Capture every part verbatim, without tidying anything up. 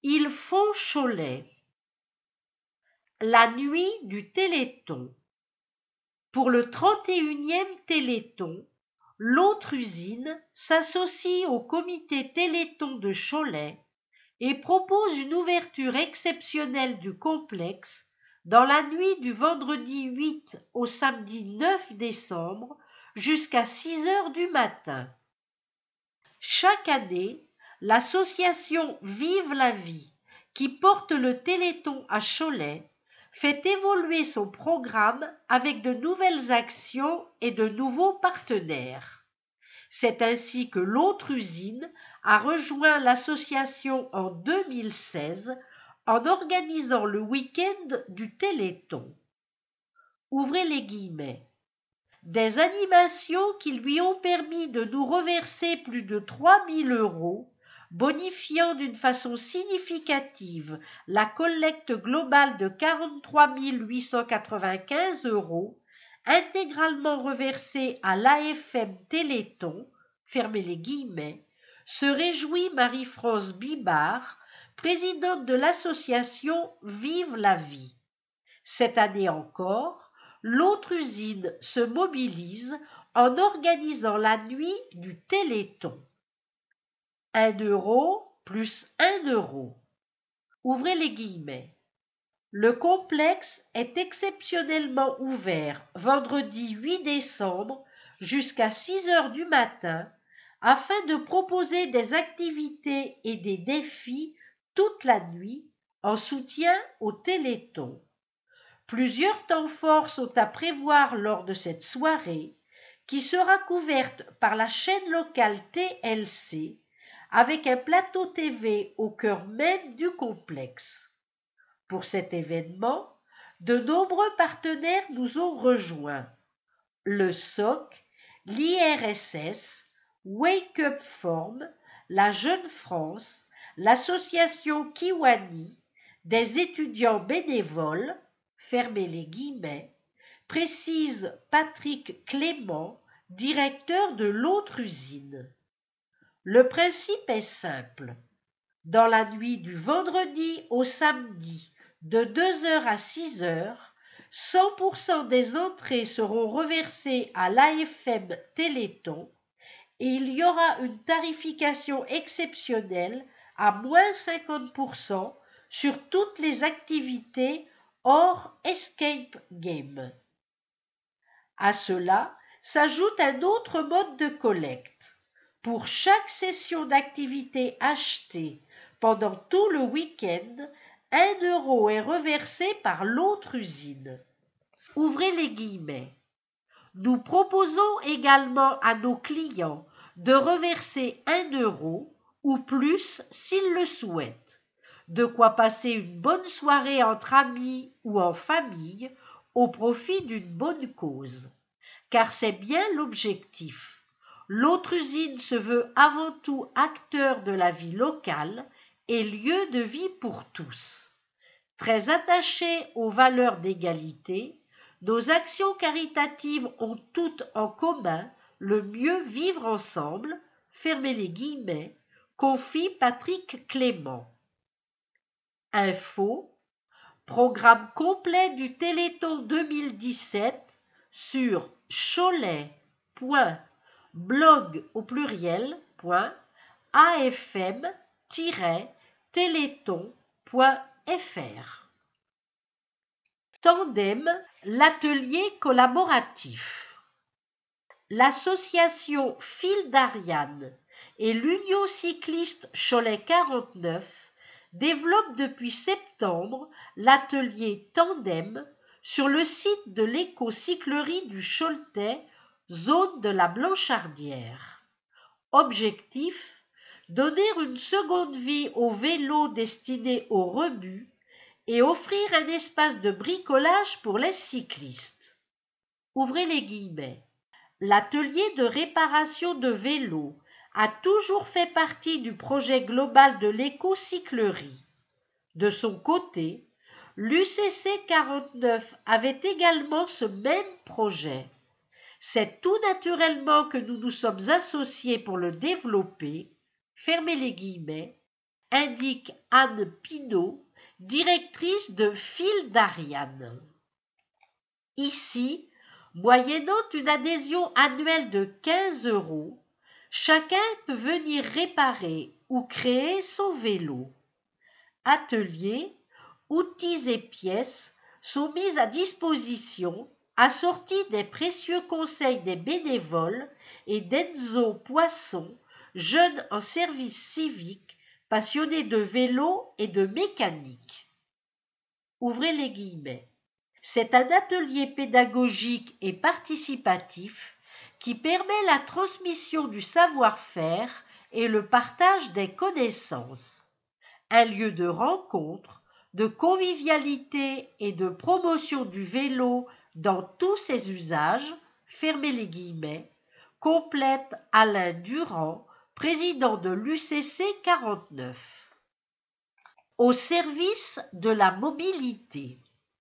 Ils font Cholet. La nuit du Téléthon. Pour le trente et unième Téléthon, l'autre usine s'associe au comité Téléthon de Cholet et propose une ouverture exceptionnelle du complexe dans la nuit du vendredi huit au samedi neuf décembre jusqu'à six heures du matin. Chaque année, l'association Vive la Vie, qui porte le Téléthon à Cholet, fait évoluer son programme avec de nouvelles actions et de nouveaux partenaires. C'est ainsi que l'autre usine a rejoint l'association en deux mille seize en organisant le week-end du Téléthon. Ouvrez les guillemets. Des animations qui lui ont permis de nous reverser plus de trois mille euros, bonifiant d'une façon significative la collecte globale de quarante-trois mille huit cent quatre-vingt-quinze euros, intégralement reversée à l'A F M Téléthon, fermez les guillemets, se réjouit Marie-France Bibard, présidente de l'association Vive la Vie. Cette année encore, l'autre usine se mobilise en organisant la nuit du Téléthon. Un euro plus un euro. Ouvrez les guillemets. Le complexe est exceptionnellement ouvert vendredi huit décembre jusqu'à six heures du matin afin de proposer des activités et des défis toute la nuit en soutien au Téléthon. Plusieurs temps forts sont à prévoir lors de cette soirée qui sera couverte par la chaîne locale T L C avec un plateau T V au cœur même du complexe. Pour cet événement, de nombreux partenaires nous ont rejoints. Le S O C, l'I R S S, Wake Up Form, la Jeune France, l'association Kiwani, des étudiants bénévoles, fermez les guillemets, précise Patrick Clément, directeur de l'autre usine. Le principe est simple. Dans la nuit du vendredi au samedi, de deux heures à six heures, cent pour cent des entrées seront reversées à l'A F M Téléthon et il y aura une tarification exceptionnelle à moins cinquante pour cent sur toutes les activités hors escape game. À cela s'ajoute un autre mode de collecte. Pour chaque session d'activité achetée pendant tout le week-end, un euro est reversé par l'autre usine. Ouvrez les guillemets. Nous proposons également à nos clients de reverser un euro ou plus s'ils le souhaitent. De quoi passer une bonne soirée entre amis ou en famille au profit d'une bonne cause. Car c'est bien l'objectif. L'autre usine se veut avant tout acteur de la vie locale et lieu de vie pour tous. Très attachés aux valeurs d'égalité, nos actions caritatives ont toutes en commun le mieux vivre ensemble, fermez les guillemets, confie Patrick Clément. Info, programme complet du Téléthon deux mille dix-sept sur cholet.blog au pluriel, point, afm-téléthon.fr. Tandem, l'atelier collaboratif. L'association Fil d'Ariane et l'Union cycliste Cholet quarante-neuf développent depuis septembre l'atelier Tandem sur le site de l'éco-cyclerie du Choletais, zone de la Blanchardrière. Objectif, donner une seconde vie au vélo destiné au rebut et offrir un espace de bricolage pour les cyclistes. Ouvrez les guillemets. L'atelier de réparation de vélos a toujours fait partie du projet global de l'éco-cyclerie. De son côté, l'U C C quarante-neuf avait également ce même projet. C'est tout naturellement que nous nous sommes associés pour le développer, fermez les guillemets, indique Anne Pinault, directrice de Fil d'Ariane. Ici, moyennant une adhésion annuelle de quinze euros, chacun peut venir réparer ou créer son vélo. Ateliers, outils et pièces sont mis à disposition, assortis des précieux conseils des bénévoles et d'Enzo Poisson, jeune en service civique, passionné de vélo et de mécanique. Ouvrez les guillemets. C'est un atelier pédagogique et participatif qui permet la transmission du savoir-faire et le partage des connaissances. Un lieu de rencontre, de convivialité et de promotion du vélo dans tous ses usages, fermez les guillemets, complète Alain Durand, président de l'U C C quarante-neuf. Au service de la mobilité.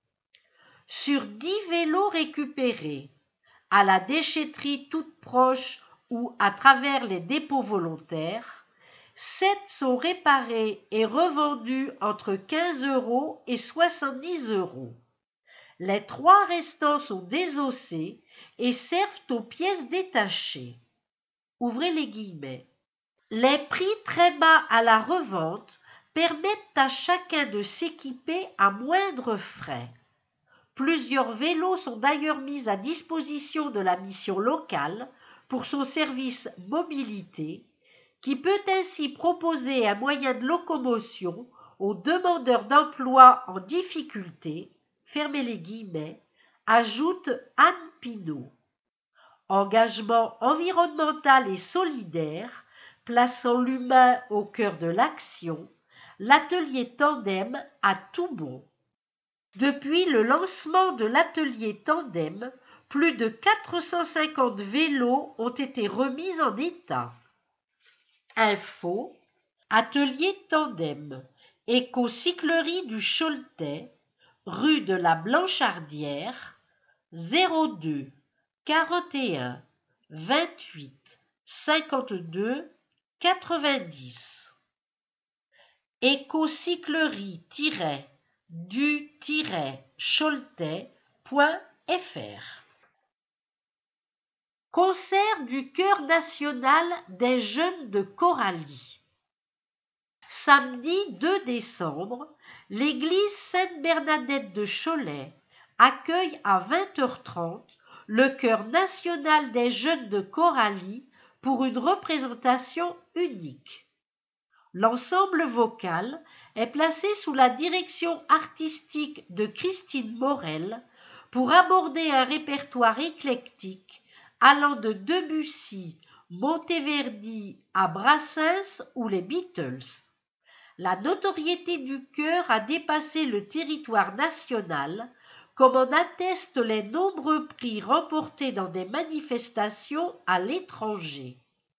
Sur dix vélos récupérés, à la déchetterie toute proche ou à travers les dépôts volontaires, sept sont réparés et revendus entre quinze euros et soixante-dix euros. Les trois restants sont désossés et servent aux pièces détachées. Ouvrez les guillemets. Les prix très bas à la revente permettent à chacun de s'équiper à moindre frais. Plusieurs vélos sont d'ailleurs mis à disposition de la mission locale pour son service mobilité, qui peut ainsi proposer un moyen de locomotion aux demandeurs d'emploi en difficulté, fermez les guillemets, ajoute Anne Pinault. Engagement environnemental et solidaire, plaçant l'humain au cœur de l'action, l'atelier Tandem a tout bon. Depuis le lancement de l'atelier Tandem, plus de quatre cent cinquante vélos ont été remis en état. Info, atelier Tandem, écocyclerie du Choletais, rue de la Blanchardrière, zéro deux quarante et un vingt-huit cinquante-deux quatre-vingt-dix. écocyclerie-du-choletais point f r. Concert du Chœur national des jeunes de Coralie. Samedi deux décembre, l'église Sainte-Bernadette de Cholet accueille à vingt heures trente le Chœur national des jeunes de Coralie pour une représentation unique. L'ensemble vocal est placé sous la direction artistique de Christine Morel pour aborder un répertoire éclectique allant de Debussy, Monteverdi à Brassens ou les Beatles. La notoriété du chœur a dépassé le territoire national, comme en attestent les nombreux prix remportés dans des manifestations à l'étranger.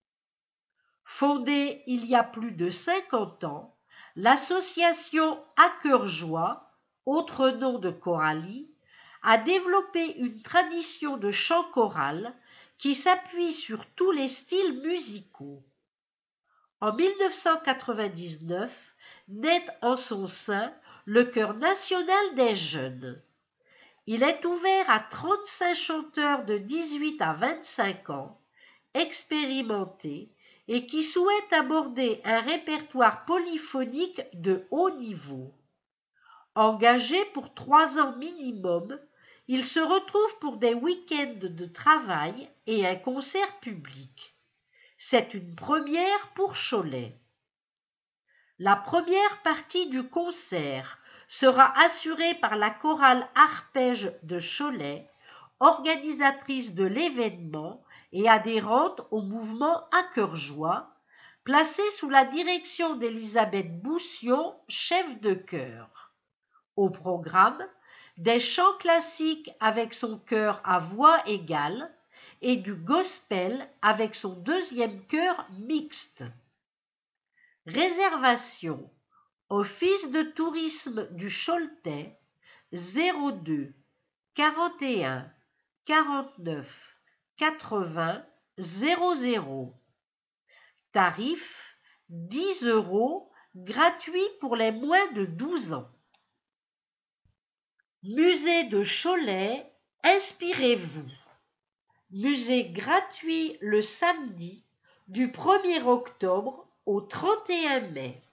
Fondée il y a plus de cinquante ans, l'association À Cœur Joie, autre nom de Coralie, a développé une tradition de chant choral qui s'appuie sur tous les styles musicaux. En mille neuf cent quatre-vingt-dix-neuf, naît en son sein le Chœur national des jeunes. Il est ouvert à trente-cinq chanteurs de dix-huit à vingt-cinq ans, expérimentés, et qui souhaitent aborder un répertoire polyphonique de haut niveau. Engagés pour trois ans minimum, ils se retrouvent pour des week-ends de travail et un concert public. C'est une première pour Cholet. La première partie du concert sera assurée par la chorale Arpège de Cholet, organisatrice de l'événement et adhérente au mouvement À Cœur Joie, placée sous la direction d'Elisabeth Boussion, chef de chœur. Au programme, des chants classiques avec son chœur à voix égale et du gospel avec son deuxième chœur mixte. Réservation. Office de tourisme du Choletais, zéro deux quarante et un quarante-neuf quatre-vingts zéro zéro. Tarif dix euros gratuit pour les moins de douze ans. Musée de Cholet, inspirez-vous. Musée gratuit le samedi du premier octobre au trente et un mai.